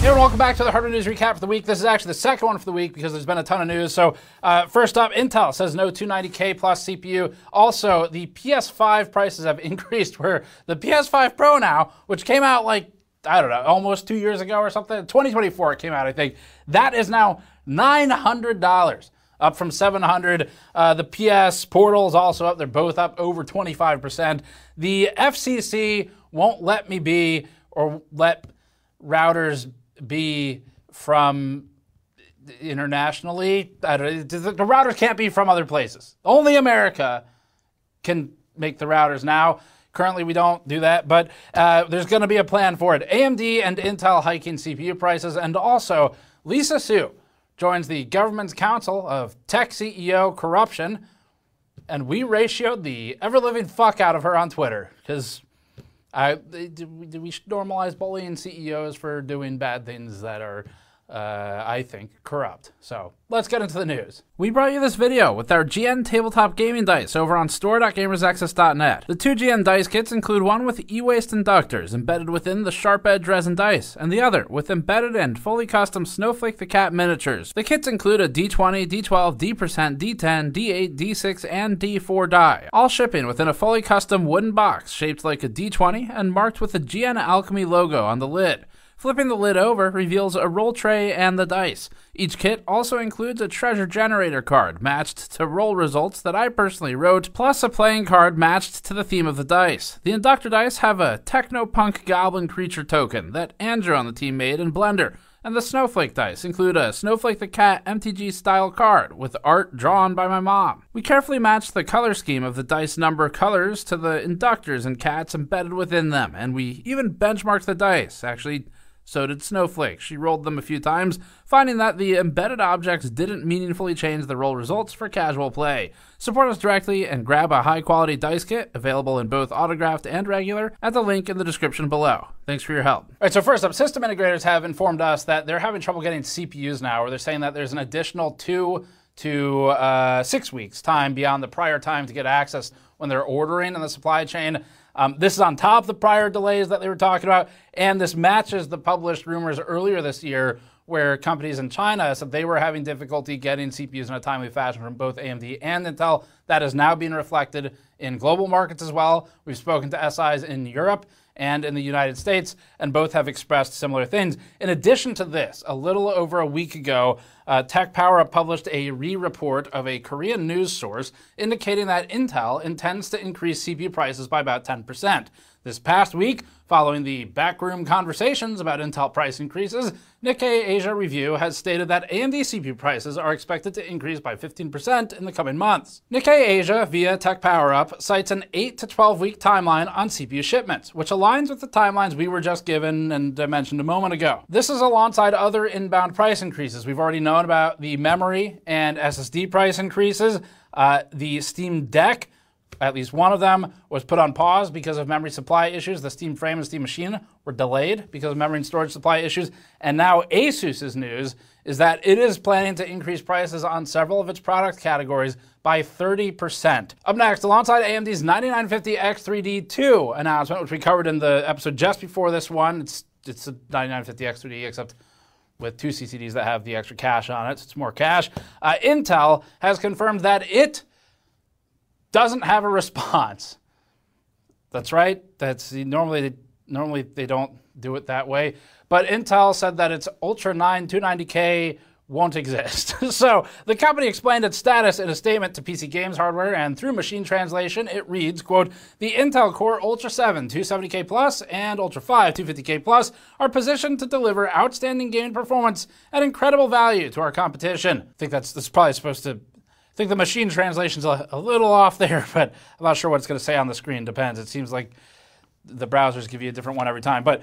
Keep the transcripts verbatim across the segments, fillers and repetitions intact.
Hey, everyone, welcome back to the Hardware News Recap for the week. This is actually the second one for the week because there's been a ton of news. So uh, first up, Intel says no two ninety K plus C P U. Also, the P S five prices have increased where the P S five Pro now, which came out like, I don't know, almost two years ago or something. twenty twenty-four it came out, I think. That is now nine hundred dollars, up from seven hundred dollars. Uh, the P S Portal is also up. They're both up over twenty-five percent. The F C C won't let me be or let routers be from internationally. I don't, the routers can't be from other places. Only America can make the routers now. Currently, we don't do that, but uh, there's going to be a plan for it. A M D and Intel hiking C P U prices, and also Lisa Su joins the government's council of tech C E O corruption, and we ratioed the ever-living fuck out of her on Twitter, because I, do we should normalize bullying C E Os for doing bad things that are, uh, I think, corrupt. So let's get into the news. We brought you this video with our G N tabletop gaming dice over on store dot gamersnexus dot net. The two G N dice kits include one with e-waste inductors embedded within the sharp edge resin dice, and the other with embedded and fully custom Snowflake the Cat miniatures. The kits include a D twenty, D twelve, D percent, D ten, D eight, D six, and D four die, all shipping within a fully custom wooden box shaped like a D twenty and marked with the G N Alchemy logo on the lid. Flipping the lid over reveals a roll tray and the dice. Each kit also includes a treasure generator card matched to roll results that I personally wrote, plus a playing card matched to the theme of the dice. The inductor dice have a Technopunk Goblin creature token that Andrew on the team made in Blender, and the Snowflake dice include a Snowflake the Cat M T G style card with art drawn by my mom. We carefully matched the color scheme of the dice number colors to the inductors and cats embedded within them, and we even benchmarked the dice. Actually, so did Snowflake. She rolled them a few times, finding that the embedded objects didn't meaningfully change the roll results for casual play. Support us directly and grab a high-quality dice kit, available in both autographed and regular, at the link in the description below. Thanks for your help. All right, so first up, system integrators have informed us that they're having trouble getting C P Us now, or they're saying that there's an additional two to uh, six weeks time beyond the prior time to get access when they're ordering in the supply chain. Um, this is on top of the prior delays that they were talking about, and this matches the published rumors earlier this year where companies in China said they were having difficulty getting C P Us in a timely fashion from both A M D and Intel. That is now being reflected in global markets as well. We've spoken to S Is in Europe and in the United States, and both have expressed similar things. In addition to this, a little over a week ago, uh, Tech Power Up published a re-report of a Korean news source indicating that Intel intends to increase C P U prices by about ten percent. This past week, following the backroom conversations about Intel price increases, Nikkei Asia Review has stated that A M D C P U prices are expected to increase by fifteen percent in the coming months. Nikkei Asia, via Tech Power Up, cites an eight to twelve week timeline on C P U shipments, which aligns with the timelines we were just given and I mentioned a moment ago. This is alongside other inbound price increases. We've already known about the memory and S S D price increases. Uh, the Steam Deck, at least one of them, was put on pause because of memory supply issues. The Steam Frame and Steam Machine were delayed because of memory and storage supply issues. And now ASUS's news is that it is planning to increase prices on several of its product categories by thirty percent. Up next, alongside A M D's ninety-nine fifty X three D two announcement, which we covered in the episode just before this one. It's, it's a ninety-nine fifty X three D, except with two C C Ds that have the extra cache on it, so it's more cache. Uh, Intel has confirmed that it doesn't have a response. That's right. That's normally normally they don't do it that way. But Intel said that its Ultra nine two ninety K won't exist. So the company explained its status in a statement to P C Games Hardware, and through machine translation, it reads, quote, "The Intel Core Ultra seven two seventy K Plus and Ultra five two fifty K Plus are positioned to deliver outstanding gaming performance at incredible value to our competition." I think that's, that's probably supposed to I think the machine translation's a, a little off there, but I'm not sure what it's going to say on the screen. Depends. It seems like the browsers give you a different one every time. But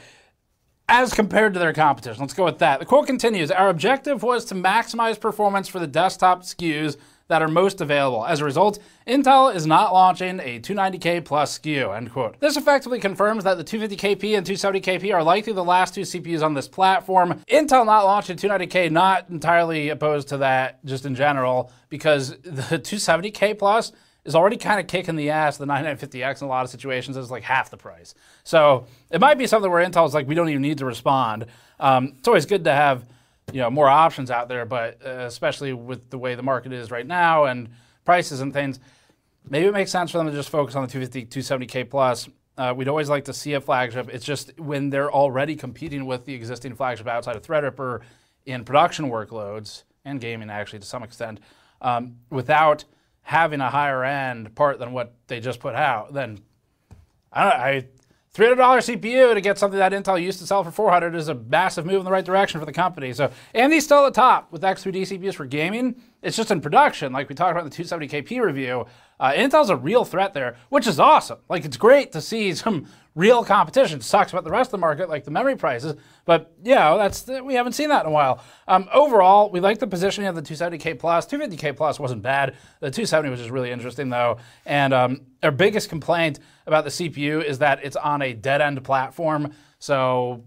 as compared to their competition, let's go with that. The quote continues, "Our objective was to maximize performance for the desktop S K Us that are most available. As a result, Intel is not launching a two ninety K plus S K U," end quote. This effectively confirms that the two fifty K P and two seventy K P are likely the last two C P Us on this platform. Intel not launching two ninety K, not entirely opposed to that just in general, because the two seventy K plus is already kind of kicking the ass of the ninety-nine fifty X in a lot of situations. It's like half the price. So it might be something where Intel's like, we don't even need to respond. Um, it's always good to have, you know, more options out there, but uh, especially with the way the market is right now and prices and things, maybe it makes sense for them to just focus on the two fifty, two seventy K plus. Uh, we'd always like to see a flagship. It's just when they're already competing with the existing flagship outside of Threadripper in production workloads and gaming, actually, to some extent, um, without having a higher end part than what they just put out, then I don't know, I, three hundred dollars C P U to get something that Intel used to sell for four hundred dollars is a massive move in the right direction for the company. So A M D's still at the top with X three D C P Us for gaming. It's just in production, like we talked about in the two seventy K P review. Uh, Intel's a real threat there, which is awesome. Like, it's great to see some real competition. It sucks about the rest of the market, like the memory prices, but yeah, that's we haven't seen that in a while. Um, overall, we like the positioning of the two seventy K plus. two fifty K plus wasn't bad. The two seventy was just really interesting though. And um, our biggest complaint about the C P U is that it's on a dead-end platform. So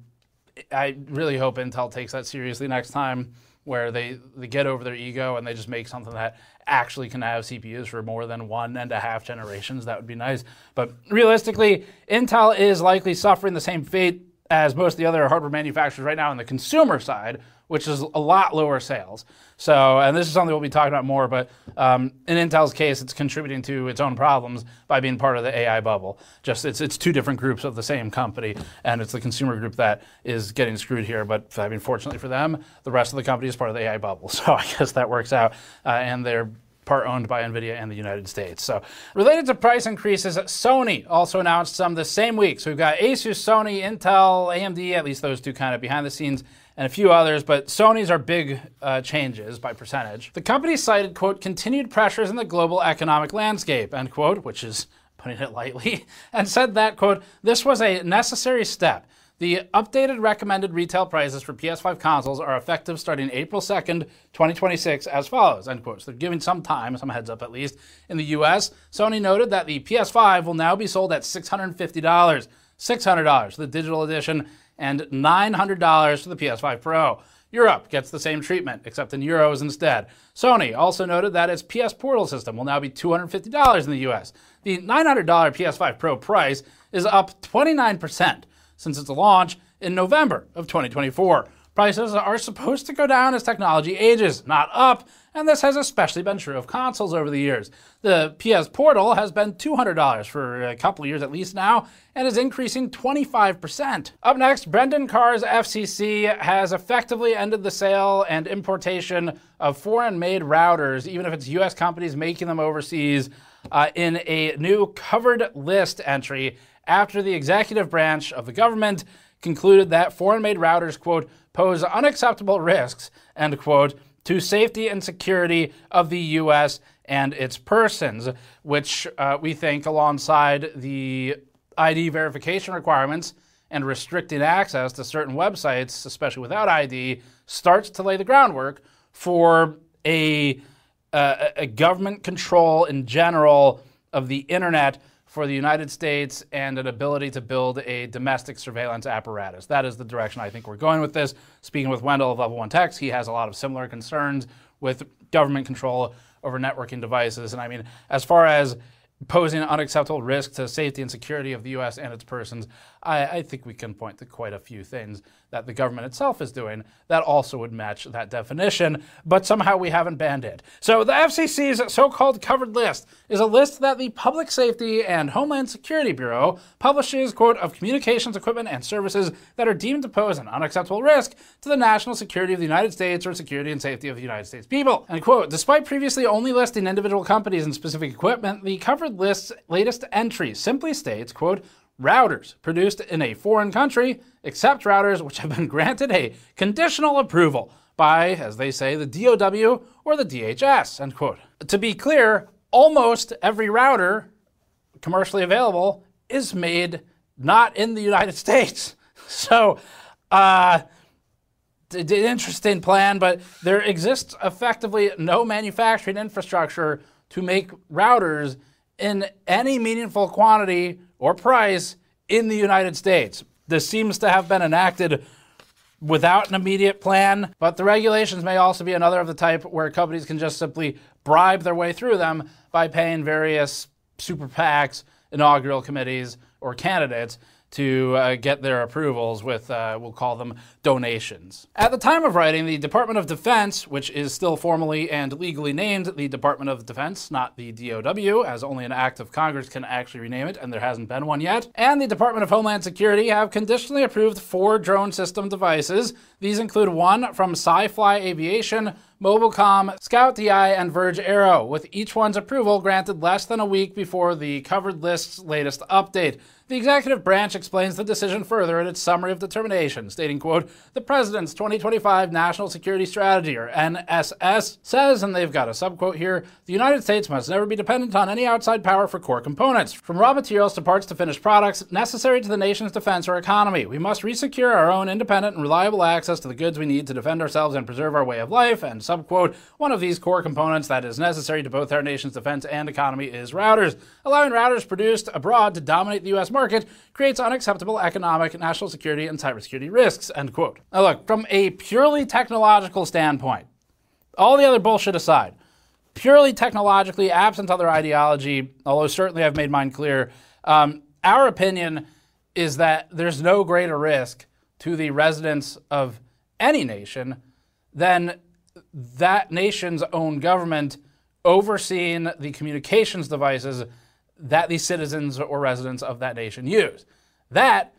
I really hope Intel takes that seriously next time, where they, they get over their ego and they just make something that actually can have C P Us for more than one and a half generations. That would be nice. But realistically, Intel is likely suffering the same fate as most of the other hardware manufacturers right now on the consumer side, which is a lot lower sales. So, and this is something we'll be talking about more, but um, in Intel's case, it's contributing to its own problems by being part of the A I bubble. Just it's it's two different groups of the same company, and it's the consumer group that is getting screwed here. But I mean, fortunately for them, the rest of the company is part of the A I bubble. So I guess that works out, uh, and they're part owned by NVIDIA and the United States. So related to price increases, Sony also announced some the same week. So we've got Asus, Sony, Intel, A M D, at least those two kind of behind the scenes, and a few others, but Sony's are big uh, changes by percentage. The company cited, quote, continued pressures in the global economic landscape, end quote, which is putting it lightly, and said that, quote, this was a necessary step. The updated recommended retail prices for P S five consoles are effective starting April second, twenty twenty-six as follows, end quote. So they're giving some time, some heads up at least. In the U S, Sony noted that the P S five will now be sold at six hundred fifty dollars, six hundred dollars for the digital edition, and nine hundred dollars for the P S five Pro. Europe gets the same treatment, except in euros instead. Sony also noted that its P S Portal system will now be two hundred fifty dollars in the U S. The nine hundred dollars P S five Pro price is up twenty-nine percent since its launch in November of twenty twenty-four. Prices are supposed to go down as technology ages, not up, and this has especially been true of consoles over the years. The P S Portal has been two hundred dollars for a couple of years at least now, and is increasing twenty-five percent. Up next, Brendan Carr's F C C has effectively ended the sale and importation of foreign-made routers, even if it's U S companies making them overseas, uh, in a new covered list entry after the executive branch of the government concluded that foreign-made routers, quote, pose unacceptable risks, end quote, to safety and security of the U S and its persons, which uh, we think, alongside the I D verification requirements and restricting access to certain websites, especially without I D, starts to lay the groundwork for a, uh, a government control in general of the internet for the United States and an ability to build a domestic surveillance apparatus. That is the direction I think we're going with this. Speaking with Wendell of Level One Techs, he has a lot of similar concerns with government control over networking devices. And I mean, as far as posing an unacceptable risk to safety and security of the U S and its persons, I, I think we can point to quite a few things that the government itself is doing that also would match that definition, but somehow we haven't banned it. So the F C C's so-called covered list is a list that the Public Safety and Homeland Security Bureau publishes, quote, of communications equipment and services that are deemed to pose an unacceptable risk to the national security of the United States or security and safety of the United States people. And, quote, despite previously only listing individual companies and specific equipment, the covered list's latest entry simply states, quote, routers produced in a foreign country, except routers which have been granted a conditional approval by, as they say, the D O W or the D H S, end quote. To be clear, almost every router commercially available is made not in the United States. So, uh, d- d- interesting plan, but there exists effectively no manufacturing infrastructure to make routers in any meaningful quantity or price in the United States. This seems to have been enacted without an immediate plan, but the regulations may also be another of the type where companies can just simply bribe their way through them by paying various super PACs, inaugural committees, or candidates to uh, get their approvals with, uh, we'll call them donations. At the time of writing, the Department of Defense, which is still formally and legally named the Department of Defense, not the D O W, as only an act of Congress can actually rename it, and there hasn't been one yet, and the Department of Homeland Security have conditionally approved four drone system devices. These include one from SciFly Aviation, Mobilcom, Scout D I, and Verge Aero, with each one's approval granted less than a week before the covered list's latest update. The executive branch explains the decision further in its summary of determination, stating, quote, "The President's twenty twenty-five National Security Strategy, or N S S, says," and they've got a subquote here, "the United States must never be dependent on any outside power for core components, from raw materials to parts to finished products, necessary to the nation's defense or economy. We must resecure our own independent and reliable access to the goods we need to defend ourselves and preserve our way of life," and subquote, "One of these core components that is necessary to both our nation's defense and economy is routers. Allowing routers produced abroad to dominate the U S market creates unacceptable economic, national security, and cybersecurity risks," end quote. Now look, from a purely technological standpoint, all the other bullshit aside, purely technologically, absent other ideology, although certainly I've made mine clear, um, our opinion is that there's no greater risk to the residents of any nation than that nation's own government overseeing the communications devices that the citizens or residents of that nation use. That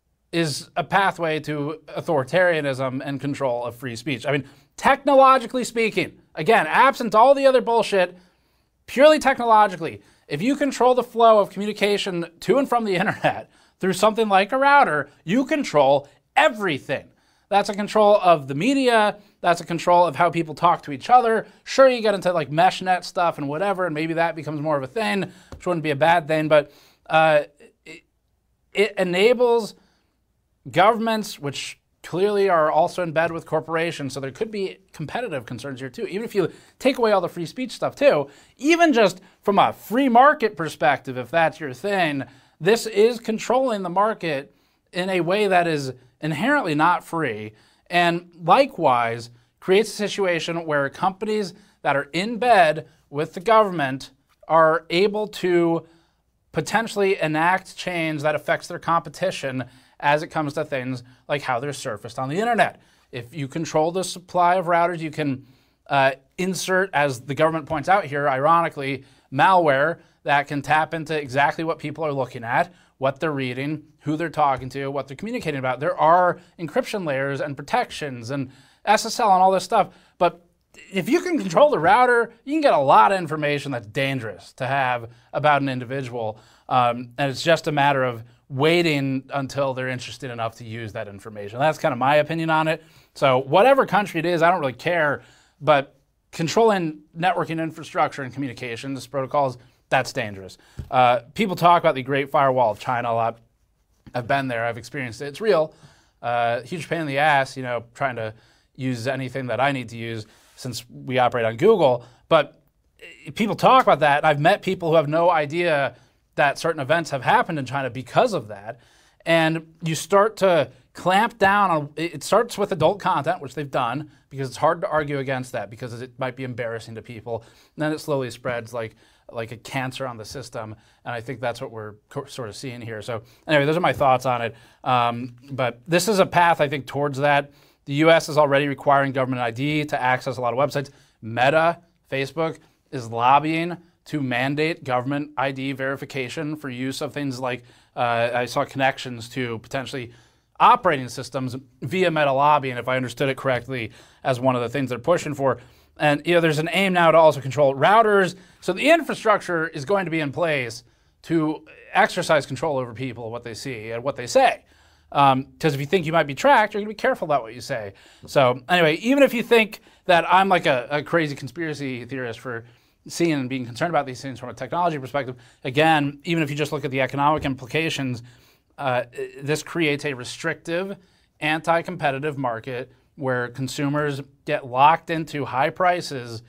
is a pathway to authoritarianism and control of free speech. I mean, technologically speaking, again, absent all the other bullshit, purely technologically, if you control the flow of communication to and from the internet through something like a router, you control everything. That's a control of the media. That's a control of how people talk to each other. Sure, you get into like mesh net stuff and whatever, and maybe that becomes more of a thing, which wouldn't be a bad thing, but uh, it, it enables governments, which clearly are also in bed with corporations, so there could be competitive concerns here too. Even if you take away all the free speech stuff too, even just from a free market perspective, if that's your thing, this is controlling the market in a way that is inherently not free, and likewise creates a situation where companies that are in bed with the government are able to potentially enact change that affects their competition as it comes to things like how they're surfaced on the internet. If you control the supply of routers, you can uh, insert, as the government points out here, ironically, malware that can tap into exactly what people are looking at, what they're reading, who they're talking to, what they're communicating about. There are encryption layers and protections and S S L and all this stuff. But if you can control the router, you can get a lot of information that's dangerous to have about an individual. Um, and it's just a matter of waiting until they're interested enough to use that information. That's kind of my opinion on it. So whatever country it is, I don't really care. But controlling networking infrastructure and communications protocols, that's dangerous. Uh, people talk about the Great Firewall of China a lot. I've been there. I've experienced it. It's real. Uh, huge pain in the ass, you know, trying to use anything that I need to use since we operate on Google. But people talk about that. And I've met people who have no idea that certain events have happened in China because of that. And you start to clamp down on, it starts with adult content, which they've done, because it's hard to argue against that because it might be embarrassing to people. And then it slowly spreads like like a cancer on the system, and I think that's what we're co- sort of seeing here. So anyway, those are my thoughts on it. Um, but this is a path, I think, towards that. The U S is already requiring government I D to access a lot of websites. Meta, Facebook, is lobbying to mandate government I D verification for use of things like, uh, I saw connections to potentially operating systems via Meta lobbying, if I understood it correctly, as one of the things they're pushing for. And you know, there's an aim now to also control routers. So the infrastructure is going to be in place to exercise control over people, what they see and what they say. Because um, if you think you might be tracked, you're going to be careful about what you say. So anyway, even if you think that I'm like a, a crazy conspiracy theorist for seeing and being concerned about these things from a technology perspective, again, even if you just look at the economic implications, uh, this creates a restrictive, anti-competitive market where consumers get locked into high prices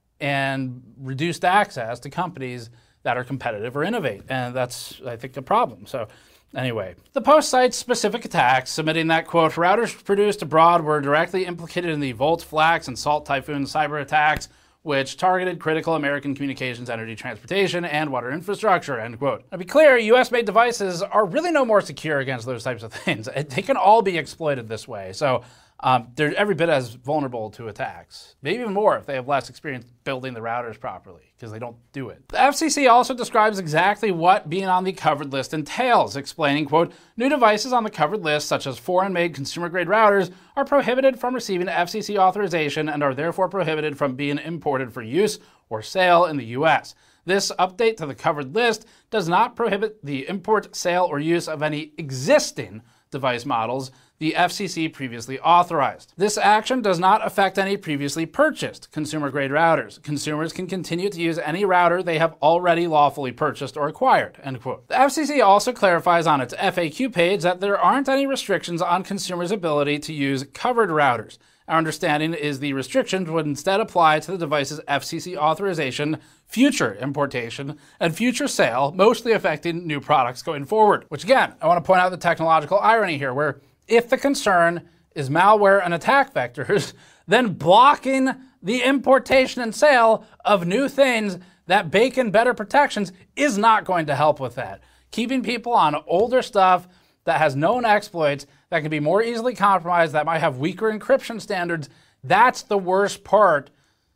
and reduced access to companies that are competitive or innovate. And that's, I think, a problem. So Anyway, the Post cites specific attacks, submitting that, quote, routers produced abroad were directly implicated in the Volt, Flax, and Salt Typhoon cyber attacks, which targeted critical American communications, energy, transportation, and water infrastructure, end quote. Now, to be clear, U S-made devices are really no more secure against those types of things. They can all be exploited this way. So um, they're every bit as vulnerable to attacks. Maybe even more if they have less experience building the routers properly, because they don't do it. The F C C also describes exactly what being on the covered list entails, explaining, quote, new devices on the covered list, such as foreign-made consumer-grade routers, are prohibited from receiving F C C authorization and are therefore prohibited from being imported for use or sale in the U S. This update to the covered list does not prohibit the import, sale, or use of any existing device models the F C C previously authorized. This action does not affect any previously purchased consumer-grade routers. Consumers can continue to use any router they have already lawfully purchased or acquired, end quote. The F C C also clarifies on its F A Q page that there aren't any restrictions on consumers' ability to use covered routers. Our understanding is the restrictions would instead apply to the device's F C C authorization, future importation, and future sale, mostly affecting new products going forward. Which again, I want to point out the technological irony here, where if the concern is malware and attack vectors, then blocking the importation and sale of new things that bake in better protections is not going to help with that. Keeping people on older stuff that has known exploits, that can be more easily compromised, that might have weaker encryption standards, that's the worst part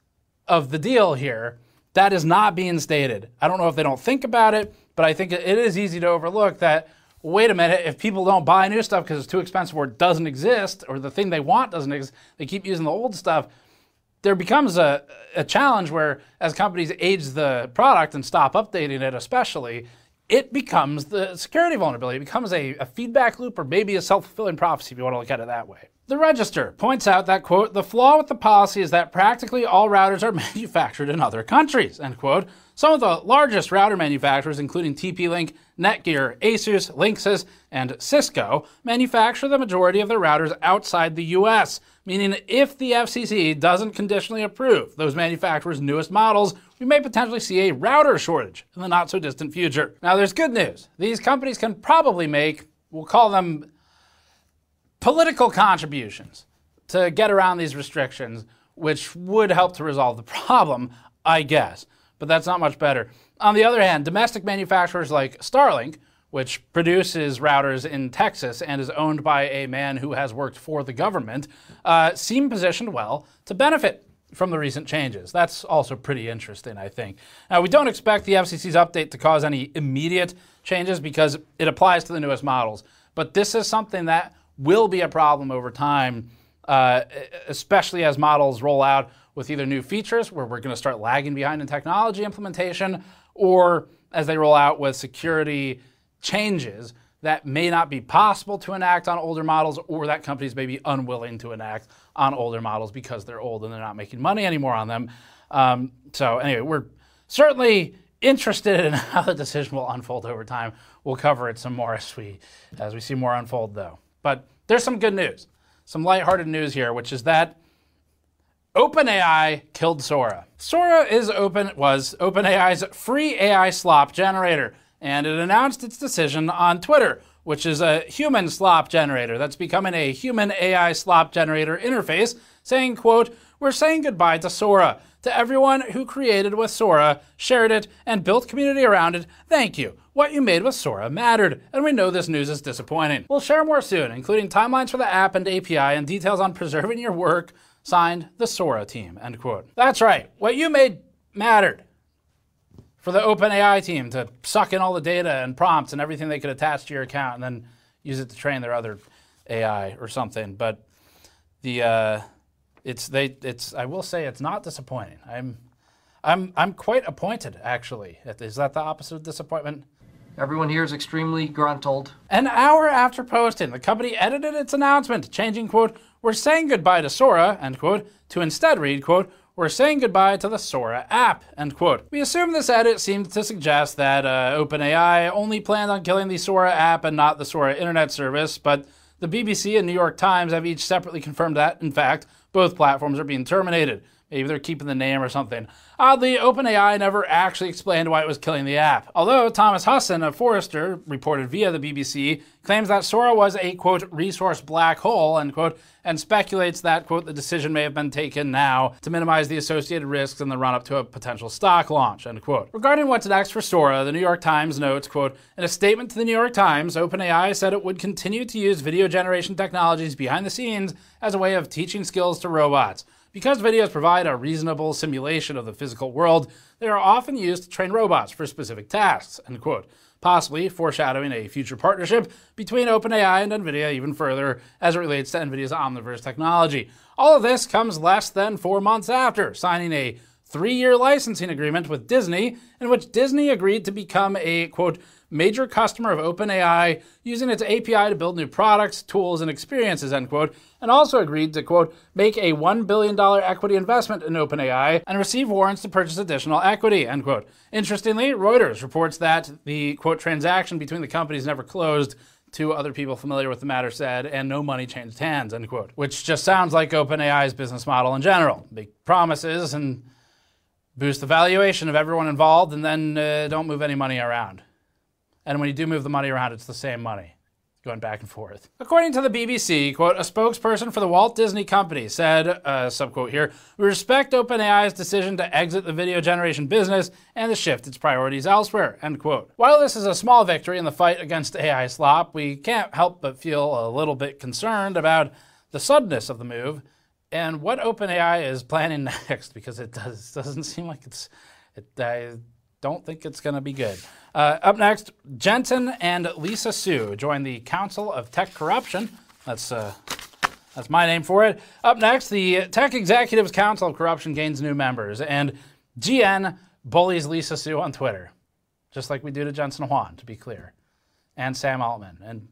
of the deal here. That is not being stated. I don't know if they don't think about it, but I think it is easy to overlook that, wait a minute, if people don't buy new stuff because it's too expensive or it doesn't exist, or the thing they want doesn't exist, they keep using the old stuff, there becomes a, a challenge where as companies age the product and stop updating it especially, it becomes the security vulnerability. It becomes a, a feedback loop or maybe a self-fulfilling prophecy if you want to look at it that way. The Register points out that, quote, the flaw with the policy is that practically all routers are manufactured in other countries, end quote. Some of the largest router manufacturers, including T P-Link, Netgear, Asus, Linksys, and Cisco, manufacture the majority of their routers outside the U S, meaning if the F C C doesn't conditionally approve those manufacturers' newest models, we may potentially see a router shortage in the not-so-distant future. Now, there's good news. These companies can probably make, we'll call them political contributions to get around these restrictions, which would help to resolve the problem, I guess. But that's not much better. On the other hand, domestic manufacturers like Starlink, which produces routers in Texas and is owned by a man who has worked for the government, uh, seem positioned well to benefit from the recent changes. That's also pretty interesting, I think. Now, we don't expect the F C C's update to cause any immediate changes because it applies to the newest models. But this is something that will be a problem over time, uh, especially as models roll out with either new features where we're going to start lagging behind in technology implementation, or as they roll out with security changes that may not be possible to enact on older models, or that companies may be unwilling to enact on older models because they're old and they're not making money anymore on them. Um, so anyway, we're certainly interested in how the decision will unfold over time. We'll cover it some more as we, as we see more unfold, though. But there's some good news, some lighthearted news here, which is that OpenAI killed Sora. Sora is open was OpenAI's free A I slop generator, and it announced its decision on Twitter, which is a human slop generator that's becoming a human A I slop generator interface, saying, quote, we're saying goodbye to Sora. To everyone who created with Sora, shared it, and built community around it, thank you. What you made with Sora mattered, and we know this news is disappointing. We'll share more soon, including timelines for the app and A P I and details on preserving your work. Signed, the Sora team, end quote. That's right. What you made mattered for the OpenAI team to suck in all the data and prompts and everything they could attach to your account and then use it to train their other A I or something. But the uh, it's they it's I will say it's not disappointing. I'm I'm I'm quite appointed, actually. Is that the opposite of disappointment? Everyone here is extremely gruntled. An hour after posting, the company edited its announcement, changing, quote, we're saying goodbye to Sora, end quote, to instead read, quote, we're saying goodbye to the Sora app, end quote. We assume this edit seemed to suggest that uh, OpenAI only planned on killing the Sora app and not the Sora internet service, but the B B C and New York Times have each separately confirmed that, in fact, both platforms are being terminated, Maybe they're keeping the name or something. Oddly, OpenAI never actually explained why it was killing the app. Although Thomas Husson of Forrester, reported via the B B C, claims that Sora was a, quote, resource black hole, end quote, and speculates that, quote, the decision may have been taken now to minimize the associated risks in the run-up to a potential stock launch, end quote. Regarding what's next for Sora, the New York Times notes, quote, in a statement to the New York Times, OpenAI said it would continue to use video generation technologies behind the scenes as a way of teaching skills to robots. Because videos provide a reasonable simulation of the physical world, they are often used to train robots for specific tasks, end quote, possibly foreshadowing a future partnership between OpenAI and NVIDIA even further as it relates to NVIDIA's Omniverse technology. All of this comes less than four months after signing a three-year licensing agreement with Disney, in which Disney agreed to become a, quote, major customer of OpenAI, using its A P I to build new products, tools, and experiences, end quote, and also agreed to, quote, make a one billion dollars equity investment in OpenAI and receive warrants to purchase additional equity, end quote. Interestingly, Reuters reports that the, quote, transaction between the companies never closed. Two other people familiar with the matter said, and no money changed hands, end quote. Which just sounds like OpenAI's business model in general. Big promises and boost the valuation of everyone involved, and then uh, don't move any money around. And when you do move the money around, it's the same money, going back and forth. According to the B B C, quote, a spokesperson for the Walt Disney Company said, uh, subquote here, we respect OpenAI's decision to exit the video generation business and to shift its priorities elsewhere, end quote. While this is a small victory in the fight against A I slop, we can't help but feel a little bit concerned about the suddenness of the move and what OpenAI is planning next, because it does, doesn't seem like it's, it, I don't think it's going to be good. Uh, up next, Jensen and Lisa Su join the Council of Tech Corruption. That's uh, that's my name for it. Up next, the Tech Executives Council of Corruption gains new members, and G N bullies Lisa Su on Twitter, just like we do to Jensen Huang, to be clear, and Sam Altman, and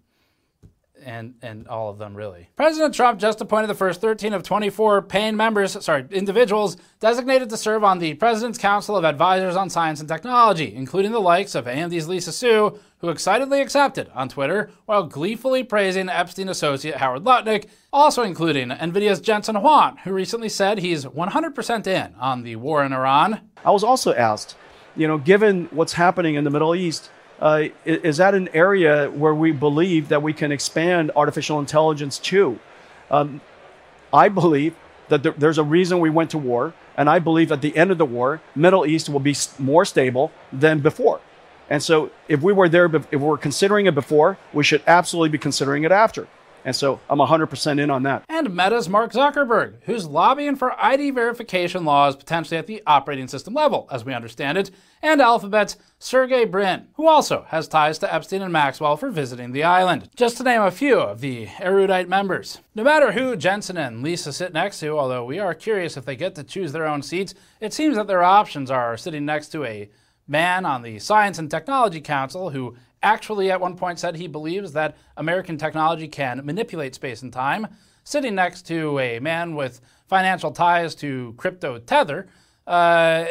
and and all of them, really. President Trump just appointed the first thirteen of twenty-four paying members, sorry, individuals designated to serve on the President's Council of Advisors on Science and Technology, including the likes of A M D's Lisa Su, who excitedly accepted on Twitter, while gleefully praising Epstein associate Howard Lutnick, also including NVIDIA's Jensen Huang, who recently said he's one hundred percent in on the war in Iran. I was also asked, you know, given what's happening in the Middle East, Uh, is that an area where we believe that we can expand artificial intelligence to? Um, I believe that there, there's a reason we went to war, and I believe at the end of the war, Middle East will be more stable than before. And so if we were there, if we were considering it before, we should absolutely be considering it after. And so I'm one hundred percent in on that. And Meta's Mark Zuckerberg, who's lobbying for I D verification laws potentially at the operating system level, as we understand it, and Alphabet's Sergey Brin, who also has ties to Epstein and Maxwell for visiting the island, just to name a few of the erudite members. No matter who Jensen and Lisa sit next to, although we are curious if they get to choose their own seats, it seems that their options are sitting next to a man on the Science and Technology Council who actually at one point said he believes that American technology can manipulate space and time, sitting next to a man with financial ties to crypto Tether, uh,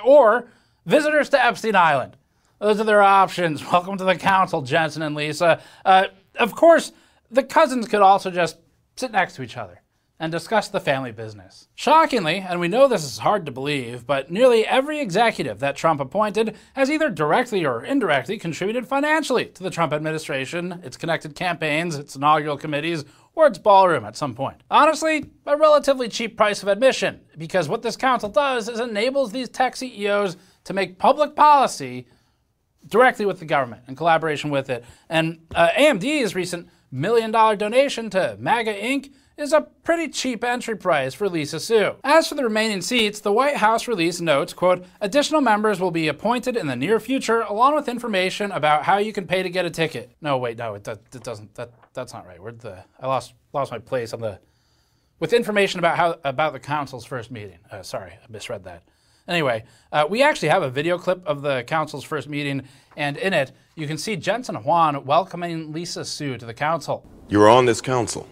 or visitors to Epstein Island. Those are their options. Welcome to the council, Jensen and Lisa. Uh, of course, the cousins could also just sit next to each other and discuss the family business. Shockingly, and we know this is hard to believe, but nearly every executive that Trump appointed has either directly or indirectly contributed financially to the Trump administration, its connected campaigns, its inaugural committees, or its ballroom at some point. Honestly, a relatively cheap price of admission, because what this council does is enables these tech C E Os to make public policy directly with the government in collaboration with it. And uh, A M D's recent million dollar donation to MAGA Incorporated is a pretty cheap entry price for Lisa Su. As for the remaining seats, the White House release notes, quote, additional members will be appointed in the near future along with information about how you can pay to get a ticket. No, wait, no, it, that, it doesn't, that, that's not right. Where'd the, I lost lost my place on the, with information about how, about the council's first meeting. Uh, sorry, I misread that. Anyway, uh, we actually have a video clip of the council's first meeting, and in it, you can see Jensen Huang welcoming Lisa Su to the council. You are on this council,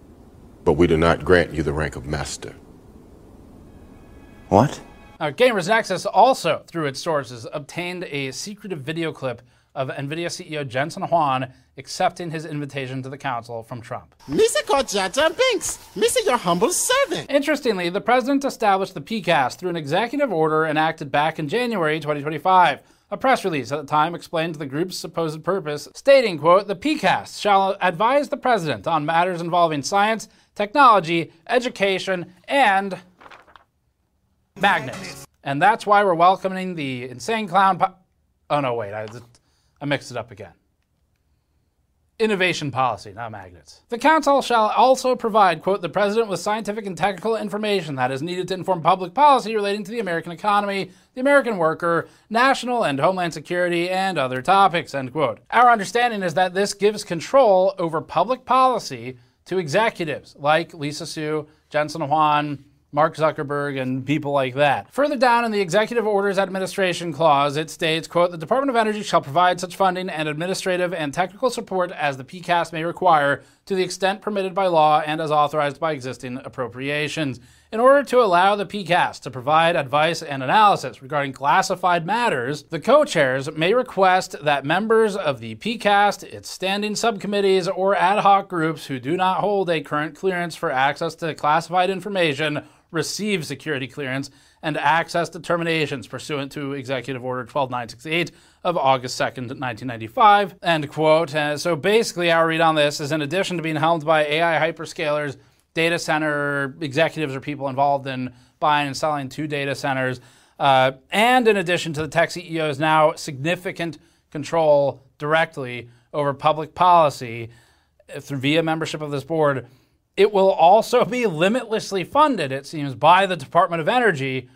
but we do not grant you the rank of master. What? Now, Gamers Nexus also, through its sources, obtained a secretive video clip of NVIDIA C E O Jensen Huang accepting his invitation to the council from Trump. Mister Jaja Binks, Mister your humble servant. Interestingly, the president established the P CAST through an executive order enacted back in January twenty twenty-five. A press release at the time explained the group's supposed purpose, stating, quote, "The P CAST shall advise the president on matters involving science, technology, education, and magnets." And that's why we're welcoming the insane clown po- Oh, no, wait, I, I mixed it up again. Innovation policy, not magnets. The council shall also provide, quote, "the president with scientific and technical information that is needed to inform public policy relating to the American economy, the American worker, national and homeland security, and other topics," end quote. Our understanding is that this gives control over public policy to executives like Lisa Su, Jensen Huang, Mark Zuckerberg, and people like that. Further down in the Executive Orders Administration Clause, it states, quote, "The Department of Energy shall provide such funding and administrative and technical support as the P CAST may require to the extent permitted by law and as authorized by existing appropriations. In order to allow the P CAST to provide advice and analysis regarding classified matters, the co-chairs may request that members of the P CAST, its standing subcommittees, or ad hoc groups who do not hold a current clearance for access to classified information receive security clearance and access determinations pursuant to Executive Order twelve nine sixty-eight of August second, nineteen ninety-five, end quote. Uh, so basically our read on this is, in addition to being helmed by A I hyperscalers, data center executives or people involved in buying and selling to data centers, uh, and in addition to the tech C E Os now significant control directly over public policy through via membership of this board, it will also be limitlessly funded, it seems, by the Department of Energy.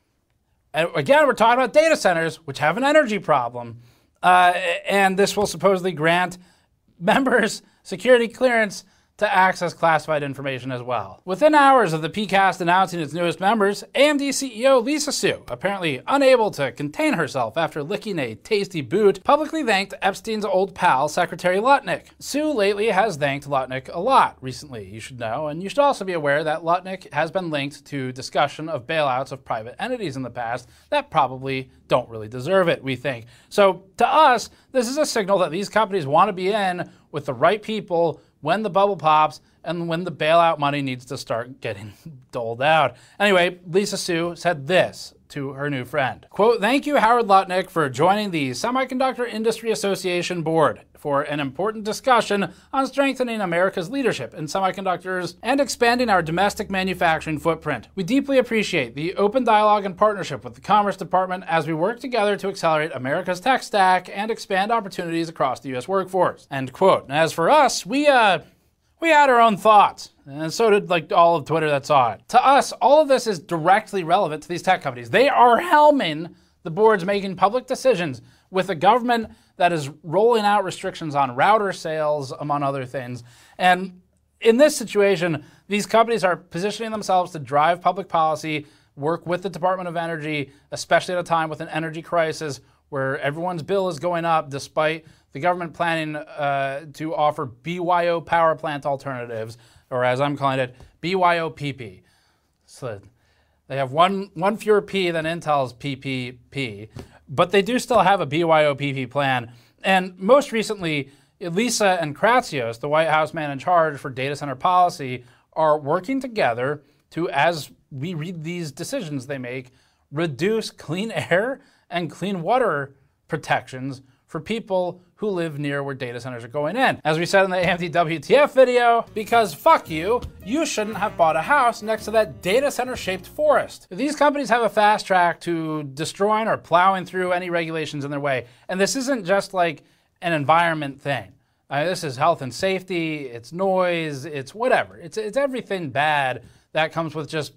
And again, we're talking about data centers, which have an energy problem, uh, and this will supposedly grant members security clearance to access classified information as well. Within hours of the P CAST announcing its newest members, A M D C E O Lisa Su, apparently unable to contain herself after licking a tasty boot, publicly thanked Epstein's old pal, Secretary Lutnick. Su lately has thanked Lutnick a lot recently, you should know, and you should also be aware that Lutnick has been linked to discussion of bailouts of private entities in the past that probably don't really deserve it, we think. So to us, this is a signal that these companies want to be in with the right people when the bubble pops and when the bailout money needs to start getting doled out. Anyway, Lisa Su said this to her new friend. Quote, "Thank you, Howard Lutnick, for joining the Semiconductor Industry Association Board for an important discussion on strengthening America's leadership in semiconductors and expanding our domestic manufacturing footprint. We deeply appreciate the open dialogue and partnership with the Commerce Department as we work together to accelerate America's tech stack and expand opportunities across the U S workforce." End quote. And as for us, we, uh, we had our own thoughts, and so did like all of Twitter that saw it. To us, all of this is directly relevant to these tech companies. They are helming the boards making public decisions with a government that is rolling out restrictions on router sales, among other things. And in this situation, these companies are positioning themselves to drive public policy, work with the Department of Energy, especially at a time with an energy crisis where everyone's bill is going up despite the government planning uh, to offer B Y O power plant alternatives, or as I'm calling it, B Y O P P. So they have one, one fewer P than Intel's P P P, but they do still have a B Y O P P plan. And most recently, Lisa and Kratsios, the White House man in charge for data center policy, are working together to, as we read these decisions they make, reduce clean air and clean water protections for people who live near where data centers are going in. As we said in the A M D W T F video, because fuck you, you shouldn't have bought a house next to that data center shaped forest. These companies have a fast track to destroying or plowing through any regulations in their way. And this isn't just like an environment thing. Uh, this is health and safety, it's noise, it's whatever. It's, it's everything bad that comes with just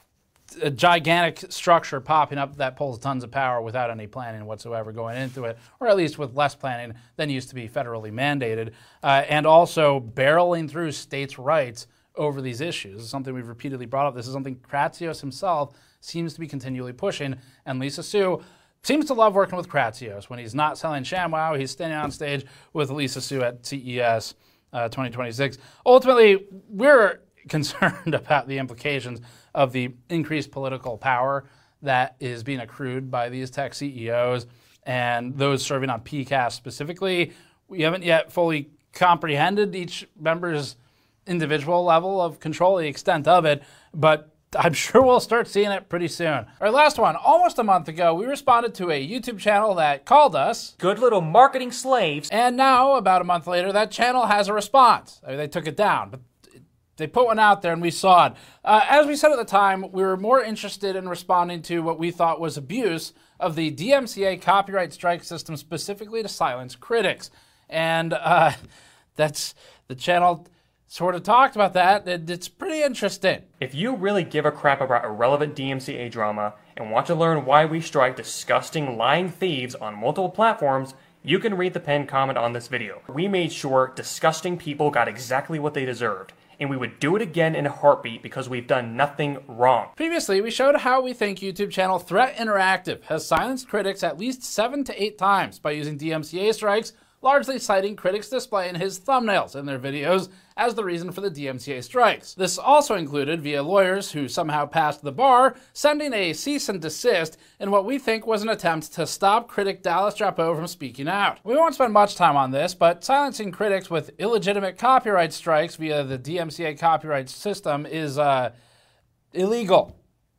a gigantic structure popping up that pulls tons of power without any planning whatsoever going into it, or at least with less planning than used to be federally mandated, uh, and also barreling through states' rights over these issues. This is something we've repeatedly brought up. This is something Kratsios himself seems to be continually pushing, and Lisa Su seems to love working with Kratsios. When he's not selling ShamWow, he's standing on stage with Lisa Su at C E S uh, twenty twenty-six. Ultimately, we're concerned about the implications of the increased political power that is being accrued by these tech C E Os and those serving on P CAST specifically. We haven't yet fully comprehended each member's individual level of control, the extent of it, but I'm sure we'll start seeing it pretty soon. Our last one, almost a month ago, we responded to a YouTube channel that called us good little marketing slaves. And now, about a month later, that channel has a response. I mean, they took it down, but they put one out there and we saw it. Uh, as we said at the time, we were more interested in responding to what we thought was abuse of the D M C A copyright strike system, specifically to silence critics. And uh, that's the channel sort of talked about that, and it's pretty interesting. If you really give a crap about irrelevant D M C A drama and want to learn why we strike disgusting lying thieves on multiple platforms, you can read the pinned comment on this video. We made sure disgusting people got exactly what they deserved, and we would do it again in a heartbeat because we've done nothing wrong. Previously, we showed how we think YouTube channel Threat Interactive has silenced critics at least seven to eight times by using D M C A strikes, largely citing critics displaying his thumbnails in their videos as the reason for the D M C A strikes. This also included, via lawyers who somehow passed the bar, sending a cease and desist in what we think was an attempt to stop critic Dallas Drapeau from speaking out. We won't spend much time on this, but silencing critics with illegitimate copyright strikes via the D M C A copyright system is uh, illegal.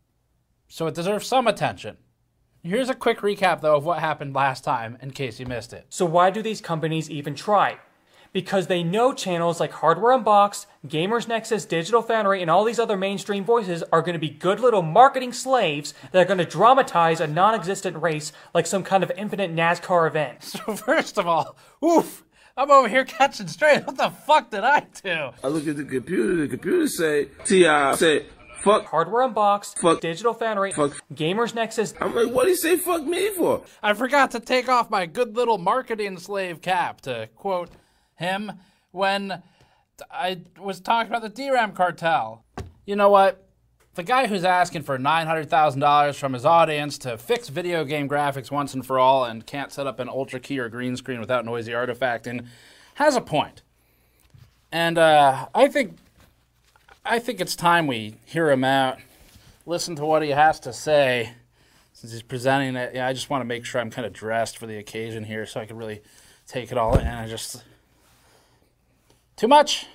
So it deserves some attention. Here's a quick recap, though, of what happened last time, in case you missed it. So why do these companies even try? Because they know channels like Hardware Unboxed, Gamers Nexus, Digital Foundry, and all these other mainstream voices are going to be good little marketing slaves that are going to dramatize a non-existent race like some kind of infinite NASCAR event. So first of all, oof, I'm over here catching straight. What the fuck did I do? I look at the computer, the computer say, T I say, fuck Hardware Unboxed, fuck Digital Foundry, fuck Gamers Nexus. I'm like, what do you say fuck me for? I forgot to take off my good little marketing slave cap, to quote him, when I was talking about the D RAM cartel. You know what? The guy who's asking for nine hundred thousand dollars from his audience to fix video game graphics once and for all and can't set up an ultra key or green screen without noisy artifacting has a point. And uh, I think I think it's time we hear him out, listen to what he has to say, since he's presenting it. Yeah, I just want to make sure I'm kind of dressed for the occasion here so I can really take it all in. I just... Too much?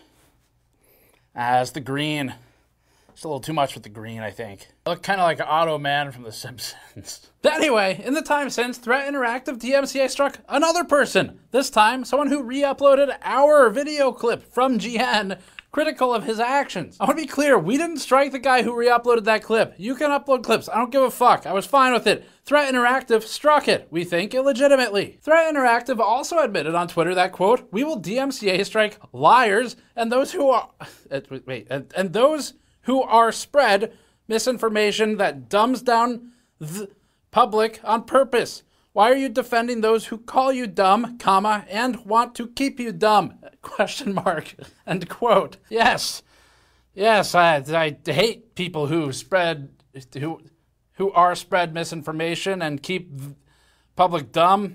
As the green. Just a little too much with the green, I think. I look kind of like Otto Man from The Simpsons. But anyway, in the time since, Threat Interactive D M C A struck another person. This time, someone who re-uploaded our video clip from G N, critical of his actions. I want to be clear, we didn't strike the guy who re-uploaded that clip. You can upload clips. I don't give a fuck. I was fine with it. Threat Interactive struck it, we think, illegitimately. Threat Interactive also admitted on Twitter that, quote, we will D M C A strike liars and those who are, wait, and, and those who are spread misinformation that dumbs down the public on purpose. Why are you defending those who call you dumb, comma, and want to keep you dumb? Question mark. End quote. Yes. Yes, I, I hate people who spread, who, who are spread misinformation and keep public dumb.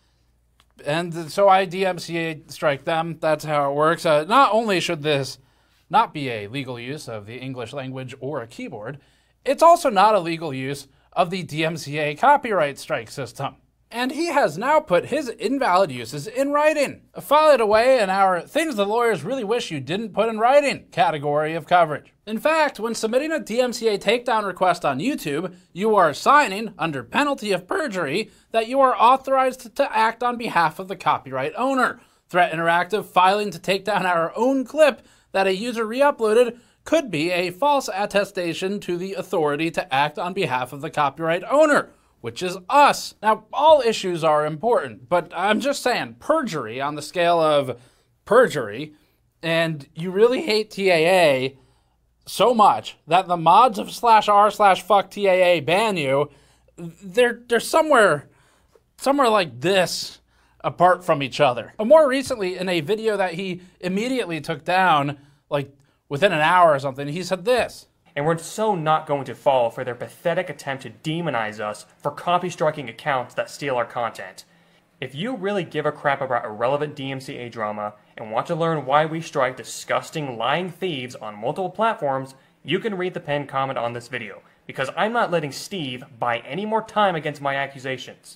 And so I D M C A strike them. That's how it works. Uh, not only should this not be a legal use of the English language or a keyboard, it's also not a legal use of the D M C A copyright strike system. And he has now put his invalid uses in writing. File it away in our things the lawyers really wish you didn't put in writing category of coverage. In fact, when submitting a D M C A takedown request on YouTube, you are signing, under penalty of perjury, that you are authorized to act on behalf of the copyright owner. Threat Interactive filing to take down our own clip that a user re-uploaded could be a false attestation to the authority to act on behalf of the copyright owner, which is us. Now, all issues are important, but I'm just saying, perjury on the scale of perjury, and you really hate T A A so much that the mods of slash r slash fuck T A A ban you, they're, they're somewhere, somewhere like this, apart from each other. But more recently, in a video that he immediately took down, like within an hour or something, he said this. And we're so not going to fall for their pathetic attempt to demonize us for copy striking accounts that steal our content. If you really give a crap about irrelevant D M C A drama and want to learn why we strike disgusting lying thieves on multiple platforms, you can read the pinned comment on this video, because I'm not letting Steve buy any more time against my accusations.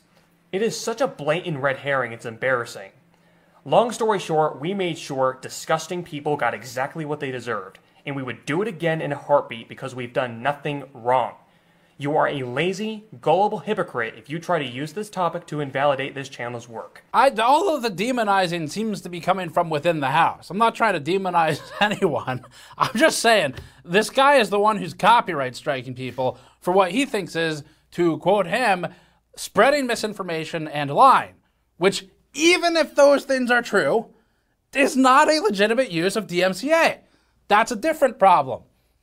It is such a blatant red herring, it's embarrassing. Long story short, we made sure disgusting people got exactly what they deserved, and we would do it again in a heartbeat because we've done nothing wrong. You are a lazy, gullible hypocrite if you try to use this topic to invalidate this channel's work. I, all of the demonizing seems to be coming from within the house. I'm not trying to demonize anyone. I'm just saying, this guy is the one who's copyright striking people for what he thinks is, to quote him, spreading misinformation and lying, which, even if those things are true, is not a legitimate use of D M C A. That's a different problem.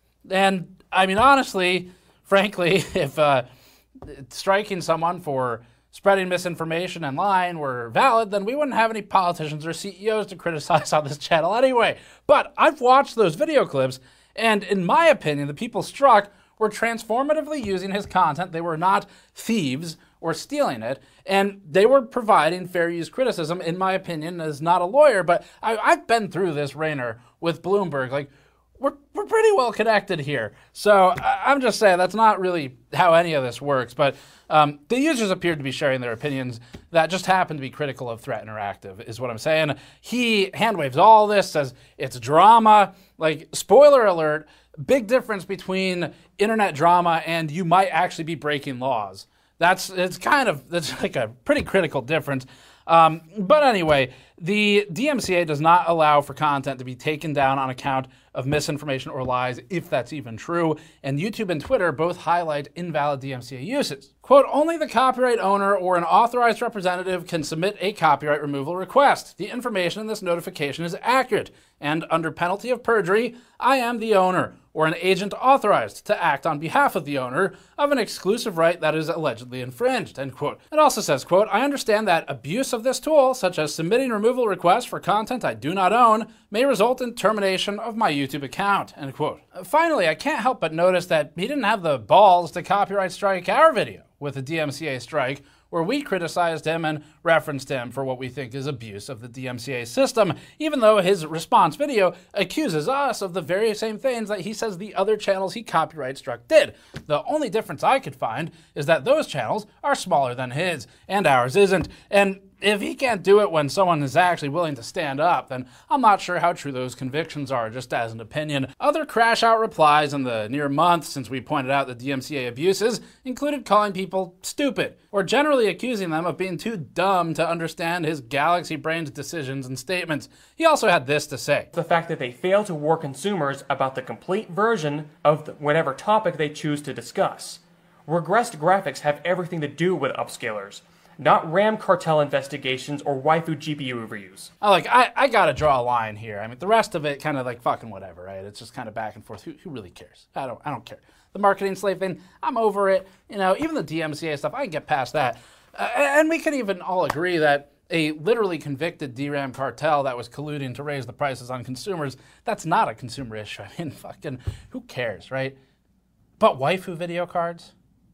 And, I mean, honestly, frankly, if uh, striking someone for spreading misinformation and lying were valid, then we wouldn't have any politicians or C E Os to criticize on this channel anyway. But I've watched those video clips, and in my opinion, the people struck were transformatively using his content. They were not thieves or stealing it, and they were providing fair use criticism, in my opinion, as not a lawyer. But I, I've been through this, Rainer, with Bloomberg. Like, we're, we're pretty well connected here. So I, I'm just saying that's not really how any of this works. But um, the users appeared to be sharing their opinions that just happen to be critical of Threat Interactive, is what I'm saying. He handwaves all this, says it's drama. Like, spoiler alert, big difference between internet drama and you might actually be breaking laws. That's, it's kind of, that's like a pretty critical difference. Um, but anyway, the D M C A does not allow for content to be taken down on account of misinformation or lies, if that's even true, and YouTube and Twitter both highlight invalid D M C A uses. Quote, only the copyright owner or an authorized representative can submit a copyright removal request. The information in this notification is accurate, and under penalty of perjury, I am the owner, or an agent authorized to act on behalf of the owner of an exclusive right that is allegedly infringed, end quote. It also says, quote, I understand that abuse of this tool, such as submitting removal requests for content I do not own, may result in termination of my YouTube account, end quote. Finally, I can't help but notice that he didn't have the balls to copyright strike our video with the D M C A strike, where we criticized him and referenced him for what we think is abuse of the D M C A system, even though his response video accuses us of the very same things that he says the other channels he copyright struck did. The only difference I could find is that those channels are smaller than his, and ours isn't. And if he can't do it when someone is actually willing to stand up, then I'm not sure how true those convictions are, just as an opinion. Other crash-out replies in the near month since we pointed out the D M C A abuses included calling people stupid, or generally accusing them of being too dumb to understand his galaxy-brained decisions and statements. He also had this to say. The fact that they fail to warn consumers about the complete version of the, whatever topic they choose to discuss. Regressed graphics have everything to do with upscalers, not RAM cartel investigations or waifu G P U reviews. I like, I, I gotta draw a line here. I mean, the rest of it kind of like fucking whatever, right? It's just kind of back and forth. Who, who really cares? I don't, I don't care. The marketing slave thing, I'm over it. You know, even the D M C A stuff, I can get past that. Uh, and we can even all agree that a literally convicted D RAM cartel that was colluding to raise the prices on consumers, that's not a consumer issue. I mean, fucking, who cares, right? But waifu video cards?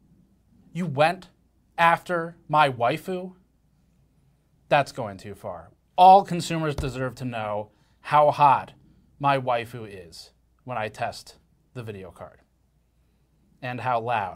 You went after my waifu? That's going too far. All consumers deserve to know how hot my waifu is when I test the video card, and how loud.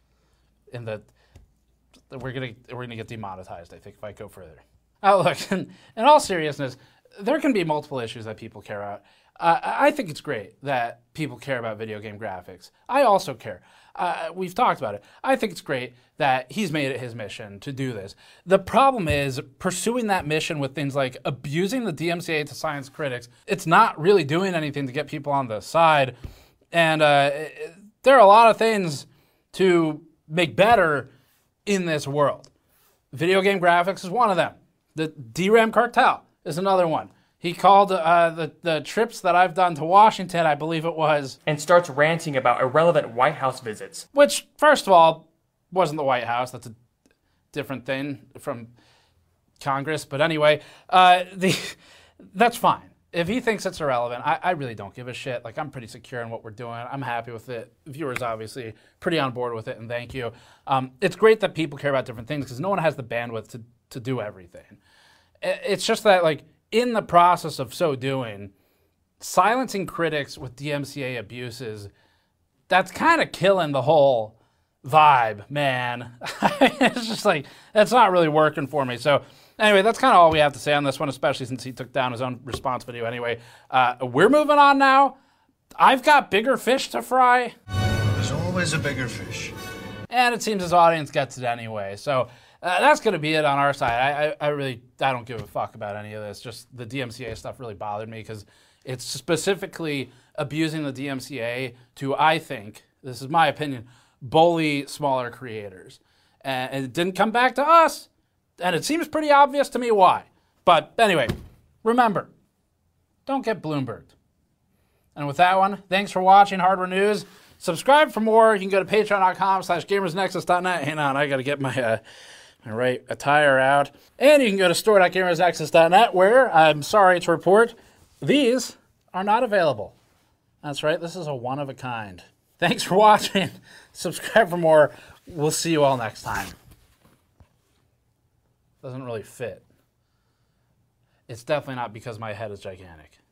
In the we're gonna we're gonna get demonetized, I think, if I go further. Oh, look, in, in all seriousness, there can be multiple issues that people care about. Uh, I think it's great that people care about video game graphics. I also care. Uh, we've talked about it. I think it's great that he's made it his mission to do this. The problem is pursuing that mission with things like abusing the D M C A to science critics. It's not really doing anything to get people on the side. And uh, it, there are a lot of things to make better in this world. Video game graphics is one of them. The D RAM cartel is another one. He called uh, the, the trips that I've done to Washington, I believe it was. And starts ranting about irrelevant White House visits. Which, first of all, wasn't the White House. That's a different thing from Congress. But anyway, uh, the that's fine. If he thinks it's irrelevant, I, I really don't give a shit. Like, I'm pretty secure in what we're doing. I'm happy with it. Viewers, obviously, pretty on board with it, and thank you. Um, it's great that people care about different things because no one has the bandwidth to, to do everything. It's just that, like, in the process of so doing, silencing critics with D M C A abuses, that's kind of killing the whole vibe, man. It's just like, that's not really working for me. So anyway, that's kind of all we have to say on this one, especially since he took down his own response video anyway. Uh, we're moving on now. I've got bigger fish to fry. There's always a bigger fish. And it seems his audience gets it anyway. So uh, that's going to be it on our side. I, I, I really, I don't give a fuck about any of this. Just the D M C A stuff really bothered me because it's specifically abusing the D M C A to, I think, this is my opinion, bully smaller creators. And, and it didn't come back to us. And it seems pretty obvious to me why. But anyway, remember, don't get Bloomberged. And with that one, thanks for watching Hardware News. Subscribe for more. You can go to patreon.com slash gamersnexus.net. Hang on, I got to get my, uh, my right attire out. And you can go to store dot gamersnexus dot net where, I'm sorry to report, these are not available. That's right, this is a one of a kind. Thanks for watching. Subscribe for more. We'll see you all next time. Doesn't really fit. It's definitely not because my head is gigantic.